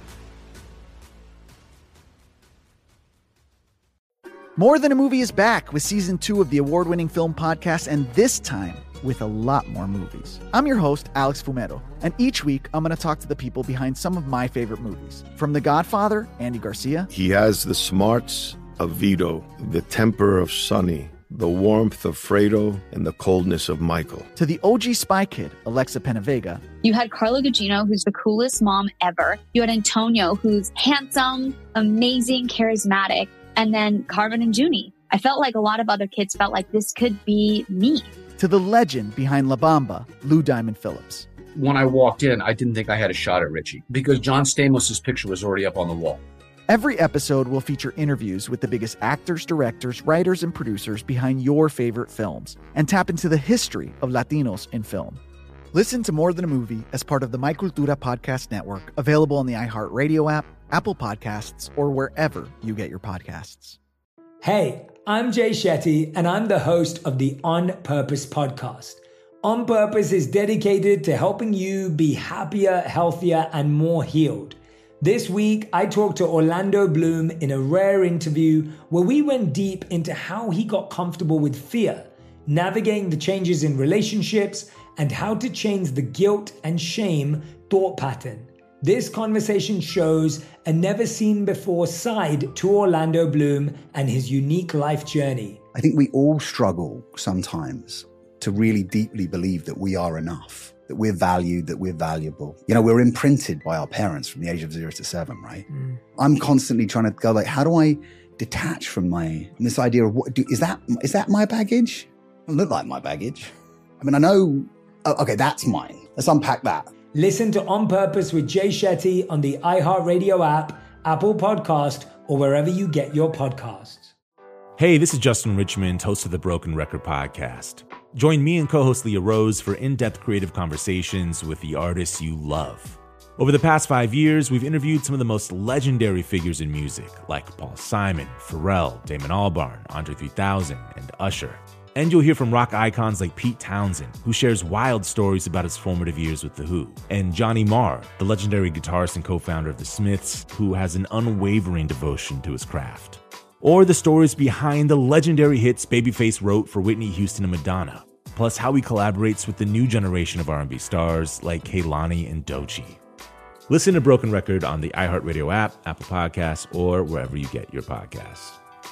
More Than a Movie is back with season two of the award-winning film podcast, and this time with a lot more movies. I'm your host, Alex Fumero, and each week I'm going to talk to the people behind some of my favorite movies. From The Godfather, Andy Garcia. He has the smarts of Vito, the temper of Sonny, the warmth of Fredo, and the coldness of Michael. To the O G Spy Kid, Alexa Penavega. You had Carla Gugino, who's the coolest mom ever. You had Antonio, who's handsome, amazing, charismatic. And then Carmen and Junie. I felt like a lot of other kids felt like this could be me. To the legend behind La Bamba, Lou Diamond Phillips. When I walked in, I didn't think I had a shot at Richie because John Stamos' picture was already up on the wall. Every episode will feature interviews with the biggest actors, directors, writers, and producers behind your favorite films and tap into the history of Latinos in film. Listen to More Than a Movie as part of the My Cultura podcast network, available on the iHeartRadio app, Apple Podcasts, or wherever you get your podcasts. Hey, I'm Jay Shetty, and I'm the host of the On Purpose podcast. On Purpose is dedicated to helping you be happier, healthier, and more healed. This week, I talked to Orlando Bloom in a rare interview where we went deep into how he got comfortable with fear, navigating the changes in relationships, and how to change the guilt and shame thought pattern. This conversation shows a never-seen-before side to Orlando Bloom and his unique life journey. I think we all struggle sometimes to really deeply believe that we are enough, that we're valued, that we're valuable. You know, we're imprinted by our parents from the age of zero to seven, right? Mm. I'm constantly trying to go like, how do I detach from my, from this idea of what, do, is that, is that my baggage? It doesn't look like my baggage. I mean, I know, oh, okay, that's mine. Let's unpack that. Listen to On Purpose with Jay Shetty on the iHeartRadio app, Apple Podcast, or wherever you get your podcasts. Hey, this is Justin Richmond, host of the Broken Record podcast. Join me and co-host Leah Rose for in-depth creative conversations with the artists you love. Over the past five years, we've interviewed some of the most legendary figures in music, like Paul Simon, Pharrell, Damon Albarn, Andre three thousand, and Usher. And you'll hear from rock icons like Pete Townsend, who shares wild stories about his formative years with The Who, and Johnny Marr, the legendary guitarist and co-founder of The Smiths, who has an unwavering devotion to his craft. Or the stories behind the legendary hits Babyface wrote for Whitney Houston and Madonna, plus how he collaborates with the new generation of R and B stars like Kehlani and Doechii. Listen to Broken Record on the iHeartRadio app, Apple Podcasts, or wherever you get your podcasts.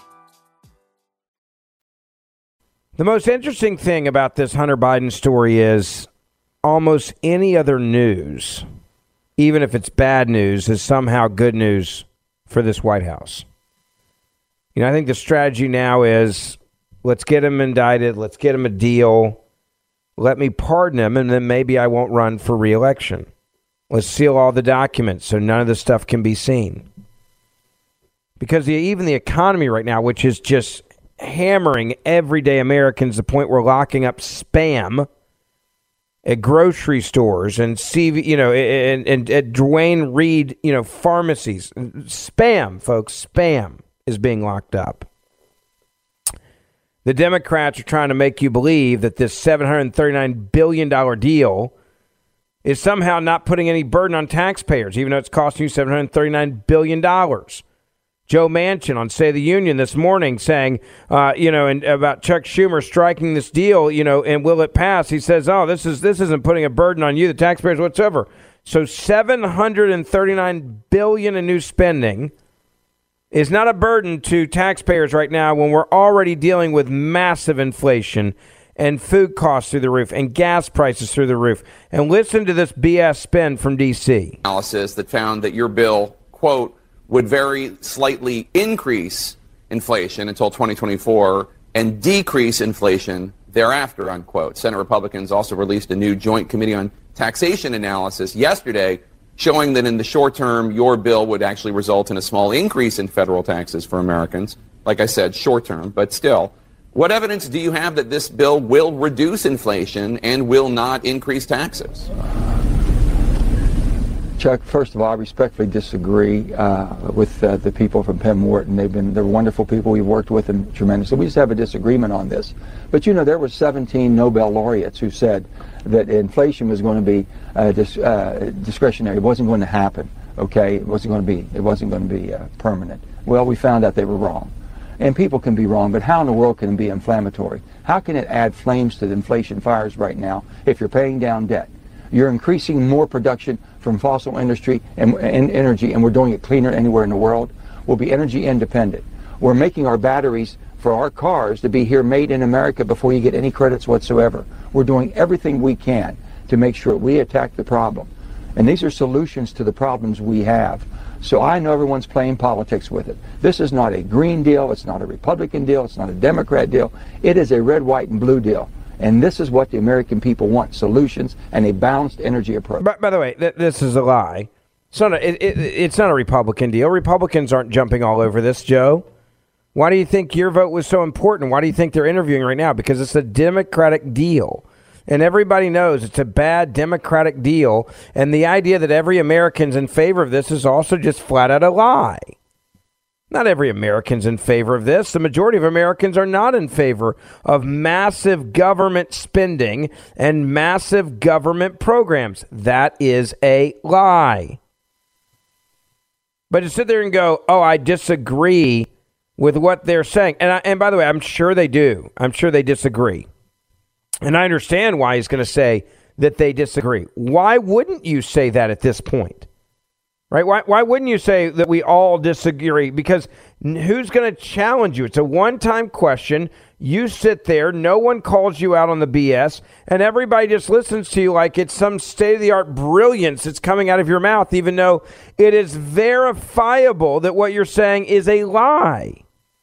The most interesting thing about this Hunter Biden story is almost any other news, even if it's bad news, is somehow good news for this White House. You know, I think the strategy now is let's get him indicted, let's get him a deal, let me pardon him, and then maybe I won't run for re-election. Let's seal all the documents so none of this stuff can be seen. Because the, even the economy right now, which is just hammering everyday Americans to the point we're locking up spam at grocery stores and C V, you know, and, and at Duane Reade, you know, pharmacies. Spam, folks, spam is being locked up. The Democrats are trying to make you believe that this seven hundred thirty-nine billion dollars deal is somehow not putting any burden on taxpayers, even though it's costing you seven hundred thirty-nine billion dollars. Joe Manchin on Say the Union this morning saying, uh, you know, and about Chuck Schumer striking this deal, you know, and will it pass? He says, oh, this is this isn't putting a burden on you, the taxpayers, whatsoever. So seven hundred thirty-nine billion dollars in new spending is not a burden to taxpayers right now when we're already dealing with massive inflation and food costs through the roof and gas prices through the roof. And listen to this B S spin from D C. Analysis that found that your bill, quote, would very slightly increase inflation until twenty twenty-four and decrease inflation thereafter, unquote. Senate Republicans also released a new Joint Committee on Taxation analysis yesterday showing that in the short term, your bill would actually result in a small increase in federal taxes for Americans. Like I said, short term, but still. What evidence do you have that this bill will reduce inflation and will not increase taxes? Chuck, first of all, I respectfully disagree uh, with uh, the people from Penn Wharton. They've been, they're wonderful people. We've worked with them tremendously. We just have a disagreement on this. But, you know, there were seventeen Nobel laureates who said that inflation was going to be uh, dis, uh, discretionary. It wasn't going to happen, okay? It wasn't going to be, it wasn't going to be uh, permanent. Well, we found out they were wrong. And people can be wrong, but how in the world can it be inflammatory? How can it add flames to the inflation fires right now if you're paying down debt? You're increasing more production from fossil industry and, and energy, and we're doing it cleaner anywhere in the world. We'll be energy independent. We're making our batteries for our cars to be here made in America before you get any credits whatsoever. We're doing everything we can to make sure we attack the problem. And these are solutions to the problems we have. So I know everyone's playing politics with it. This is not a Green deal. It's not a Republican deal. It's not a Democrat deal. It is a red, white, and blue deal. And this is what the American people want, solutions and a balanced energy approach. By, by the way, th- this is a lie. It's not a, it, it, it's not a Republican deal. Republicans aren't jumping all over this, Joe. Why do you think your vote was so important? Why do you think they're interviewing right now? Because it's a Democratic deal. And everybody knows it's a bad Democratic deal. And the idea that every American's in favor of this is also just flat out a lie. Not every American's in favor of this. The majority of Americans are not in favor of massive government spending and massive government programs. That is a lie. But to sit there and go, oh, I disagree with what they're saying. And, I, and by the way, I'm sure they do. I'm sure they disagree. And I understand why he's going to say that they disagree. Why wouldn't you say that at this point? Right? Why, why wouldn't you say that we all disagree? Because who's going to challenge you? It's a one-time question. You sit there. No one calls you out on the B S. And everybody just listens to you like it's some state-of-the-art brilliance that's coming out of your mouth, even though it is verifiable that what you're saying is a lie.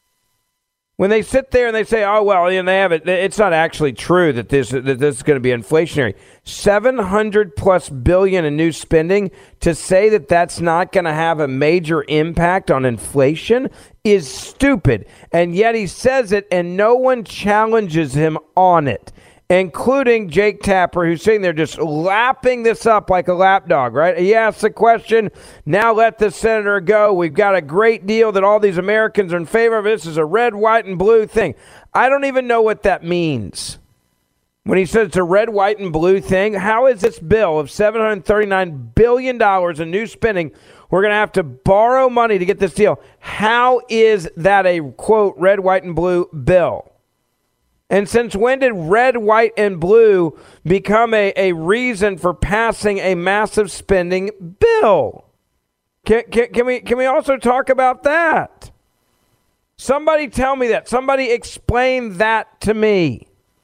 When they sit there and they say, oh, well, you know, they have it, it's not actually true that this, that this is going to be inflationary. seven hundred plus billion in new spending, to say that that's not going to have a major impact on inflation is stupid. And yet he says it and no one challenges him on it, including Jake Tapper, who's sitting there just lapping this up like a lapdog, right? He asks the question, now let the senator go. We've got a great deal that all these Americans are in favor of. This is a red, white, and blue thing. I don't even know what that means. When he says it's a red, white, and blue thing, how is this bill of seven hundred thirty-nine billion dollars in new spending, we're going to have to borrow money to get this deal? How is that a, quote, red, white, and blue bill? And since when did red, white, and blue become a, a reason for passing a massive spending bill? Can, can, can we can we also talk about that? Somebody tell me that. Somebody explain that to me.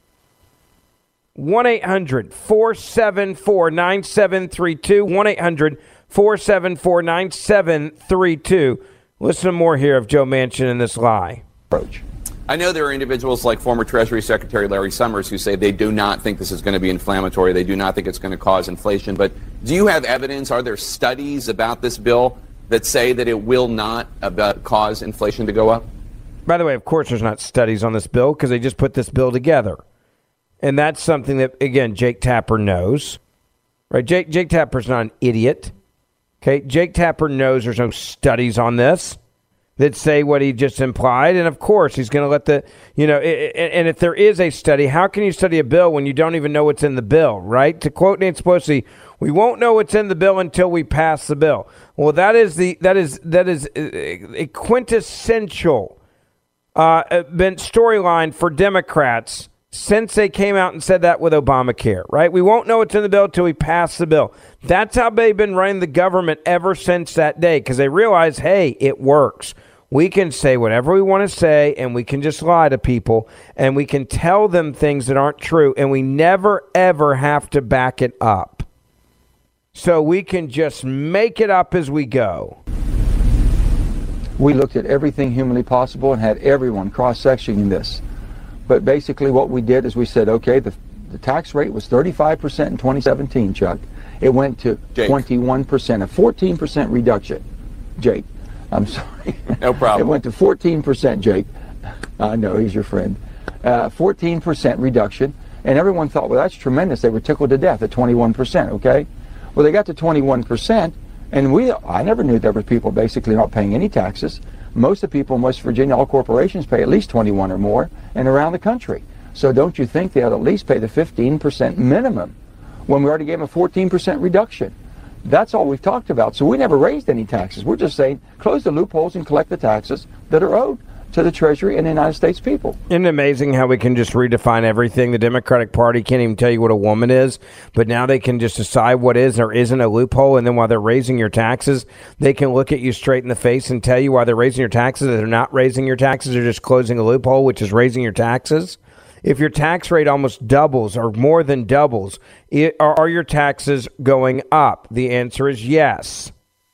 one eight hundred four seven four nine seven three two. one eight hundred four seven four nine seven three two. Listen to more here of Joe Manchin in this lie. Approach. I know there are individuals like former Treasury Secretary Larry Summers who say they do not think this is going to be inflammatory. They do not think it's going to cause inflation. But do you have evidence? Are there studies about this bill that say that it will not about cause inflation to go up? By the way, of course, there's not studies on this bill because they just put this bill together. And that's something that, again, Jake Tapper knows. Right? Jake, Jake Tapper's not an idiot. Okay? Jake Tapper knows there's no studies on this that say what he just implied. And of course, he's going to let the, you know, it, it, and if there is a study, how can you study a bill when you don't even know what's in the bill, right? To quote Nancy Pelosi, we won't know what's in the bill until we pass the bill. Well, that is the, that is, that is a quintessential uh, storyline for Democrats since they came out and said that with Obamacare, right? We won't know what's in the bill until we pass the bill. That's how they've been running the government ever since that day, because they realize, hey, it works. we can say whatever we want to say, and we can just lie to people, and we can tell them things that aren't true, and we never, ever have to back it up. So we can just make it up as we go. We looked at everything humanly possible and had everyone cross-sectioning this. But basically what we did is we said, okay, the, the tax rate was thirty-five percent in twenty seventeen, Chuck. It went to Jake. twenty-one percent, a fourteen percent reduction. Jake, I'm sorry. No problem. It went to fourteen percent, Jake. I know, he's your friend. Uh, fourteen percent reduction. And everyone thought, well, that's tremendous. They were tickled to death at twenty-one percent, okay? Well, they got to twenty-one percent. And we, I never knew there were people basically not paying any taxes. Most of the people in West Virginia, all corporations pay at least twenty-one or more, and around the country. So don't you think they ought to at least pay the fifteen percent minimum when we already gave them a fourteen percent reduction? That's all we've talked about. So we never raised any taxes. We're just saying close the loopholes and collect the taxes that are owed to the Treasury and the United States people. Isn't it amazing how we can just redefine everything? The Democratic Party can't even tell you what a woman is, but now they can just decide what is or isn't a loophole, and then while they're raising your taxes, they can look at you straight in the face and tell you why they're raising your taxes. They're not raising your taxes, they're just closing a loophole, which is raising your taxes. If your tax rate almost doubles or more than doubles, it, are, are your taxes going up? The answer is yes.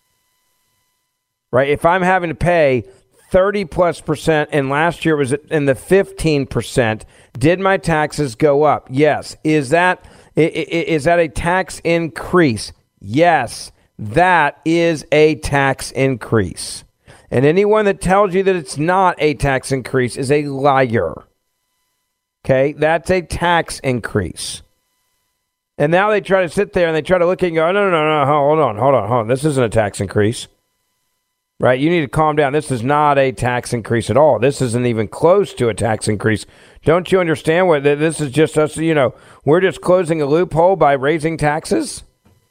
Right? If I'm having to pay thirty plus percent, and last year was in the fifteen percent. Did my taxes go up? Yes. Is that is that a tax increase? Yes, that is a tax increase. And anyone that tells you that it's not a tax increase is a liar. Okay, that's a tax increase. And now they try to sit there and they try to look at you and go, no, no, no, no, hold on, hold on, hold on. This isn't a tax increase. Right, you need to calm down. This is not a tax increase at all. This isn't even close to a tax increase. Don't you understand what this is? Just us, you know, we're just closing a loophole by raising taxes.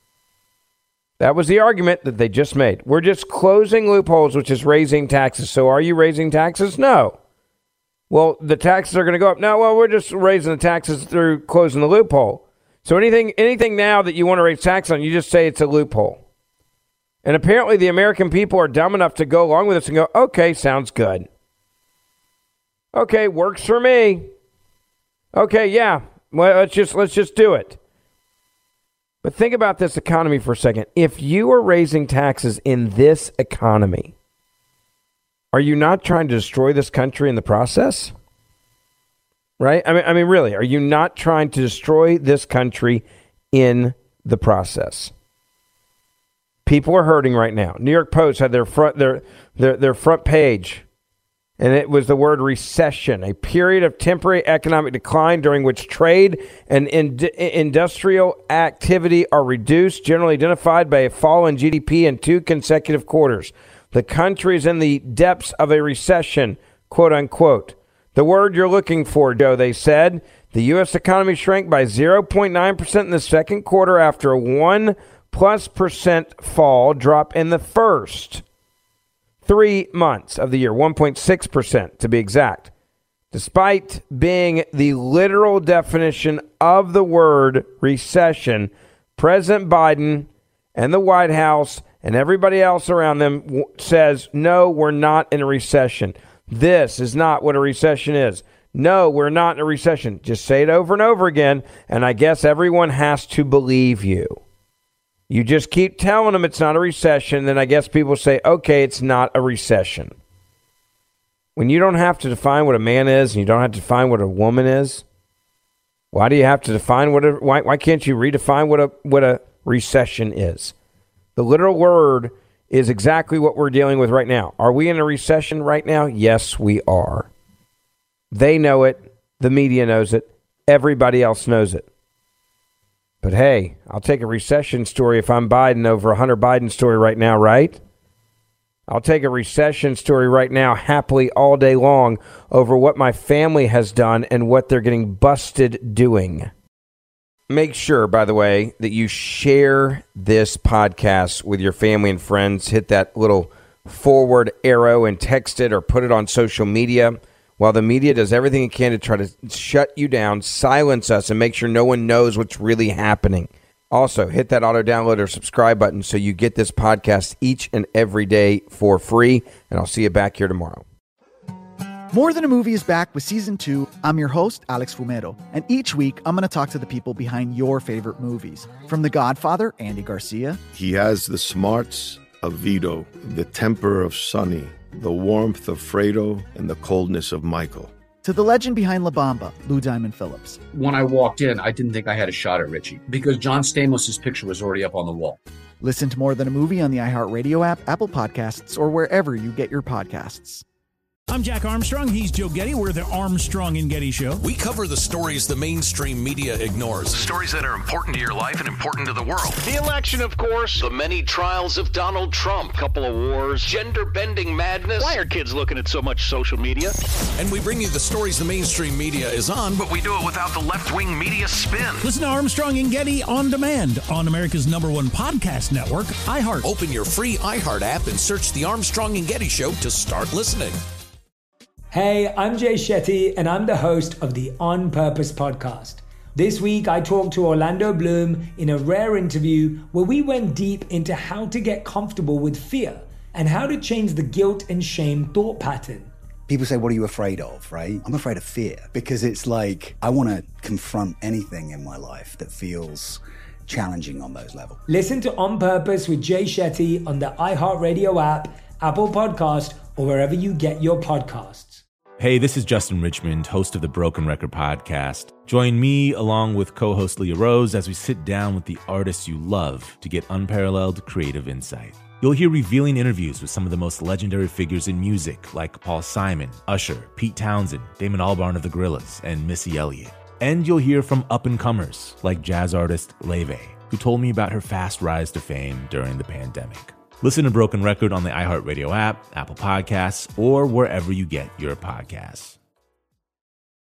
That was the argument that they just made. We're just closing loopholes, which is raising taxes. So are you raising taxes? No. Well, the taxes are going to go up. No, well, we're just raising the taxes through closing the loophole. So anything, anything now that you want to raise tax on, you just say it's a loophole. And apparently the American people are dumb enough to go along with this and go, okay, sounds good. Okay, works for me. Okay, yeah, well, let's just let's just do it. But think about this economy for a second. If you are raising taxes in this economy, are you not trying to destroy this country in the process? Right? I mean, I mean, really, are you not trying to destroy this country in the process? People are hurting right now. New York Post had their front their their their front page, and it was the word recession, a period of temporary economic decline during which trade and in, industrial activity are reduced, generally identified by a fall in G D P in two consecutive quarters. The country is in the depths of a recession, quote unquote. The word you're looking for, Joe, they said. The U S economy shrank by zero point nine percent in the second quarter after a one plus percent fall drop in the first three months of the year, one point six percent to be exact. Despite being the literal definition of the word recession, President Biden and the White House and everybody else around them w- says, no, we're not in a recession. This is not what a recession is. No, we're not in a recession. Just say it over and over again, and I guess everyone has to believe you. You just keep telling them it's not a recession, then I guess people say, okay, it's not a recession. When you don't have to define what a man is and you don't have to define what a woman is, why do you have to define what a, why why can't you redefine what a what a recession is? The literal word is exactly what we're dealing with right now. Are we in a recession right now? Yes, we are. They know it. The media knows it. Everybody else knows it. But hey, I'll take a recession story if I'm Biden over a Hunter Biden story right now, right? I'll take a recession story right now happily all day long over what my family has done and what they're getting busted doing. Make sure, by the way, that you share this podcast with your family and friends. Hit that little forward arrow and text it or put it on social media. While the media does everything it can to try to shut you down, silence us, and make sure no one knows what's really happening. Also, hit that auto download or subscribe button so you get this podcast each and every day for free. And I'll see you back here tomorrow. More Than a Movie is back with season two. I'm your host, Alex Fumero, and each week I'm going to talk to the people behind your favorite movies. From The Godfather, Andy Garcia. He has the smarts of Vito, the temper of Sonny, the warmth of Fredo, and the coldness of Michael. To the legend behind La Bamba, Lou Diamond Phillips. When I walked in, I didn't think I had a shot at Richie because John Stamos' picture was already up on the wall. Listen to More Than a Movie on the iHeartRadio app, Apple Podcasts, or wherever you get your podcasts. I'm Jack Armstrong. He's Joe Getty. We're the Armstrong and Getty Show. We cover the stories the mainstream media ignores. Stories that are important to your life and important to the world. The election, of course. The many trials of Donald Trump. Couple of wars. Gender-bending madness. Why are kids looking at so much social media? And we bring you the stories the mainstream media is on, But we do it without the left-wing media spin. Listen to Armstrong and Getty on demand on America's number one podcast network, iHeart. Open your free iHeart app and search The Armstrong and Getty Show to start listening. Hey, I'm Jay Shetty, and I'm the host of the On Purpose podcast. This week, I talked to Orlando Bloom in a rare interview where we went deep into how to get comfortable with fear and how to change the guilt and shame thought pattern. People say, what are you afraid of, right? I'm afraid of fear because it's like I want to confront anything in my life that feels challenging on those levels. Listen to On Purpose with Jay Shetty on the iHeartRadio app, Apple Podcast, or wherever you get your podcasts. Hey, this is Justin Richmond, host of the Broken Record podcast. Join me along with co-host Leah Rose as we sit down with the artists you love to get unparalleled creative insight. You'll hear revealing interviews with some of the most legendary figures in music like Paul Simon, Usher, Pete Townsend, Damon Albarn of the Gorillaz, and Missy Elliott. And you'll hear from up-and-comers like jazz artist Leve, who told me about her fast rise to fame during the pandemic. Listen to Broken Record on the iHeartRadio app, Apple Podcasts, or wherever you get your podcasts.